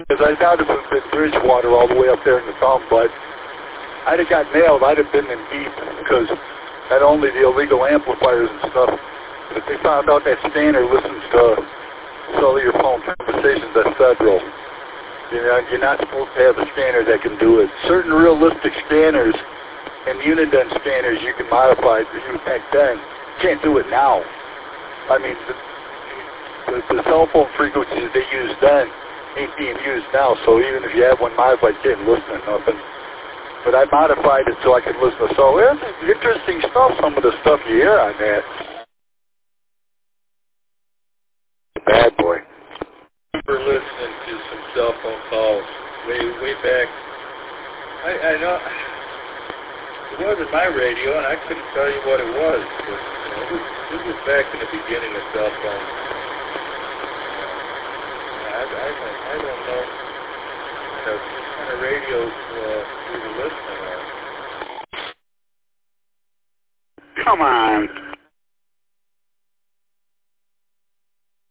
Because I doubt if it was in Bridgewater all the way up there in the thumb, but I'd have got nailed. I'd have been in deep because not only the illegal amplifiers and stuff, but if they found out that scanner listens to cellular phone conversations, that's federal. You know, you're not supposed to have a scanner that can do it. Certain realistic scanners and Uniden scanners you can modify to use back then. You can't do it now. I mean, the cell phone frequencies they used then ain't being used now, so even if you have one modified, you can't listen to nothing. But I modified it so I could listen to, so it's interesting stuff, some of the stuff you hear on that. Bad boy. I remember listening to some cell phone calls way back. I know it wasn't my radio, and I couldn't tell you what it was, but this was back in the beginning of cell phones. I don't know what kind of radios we were listening on. Come on.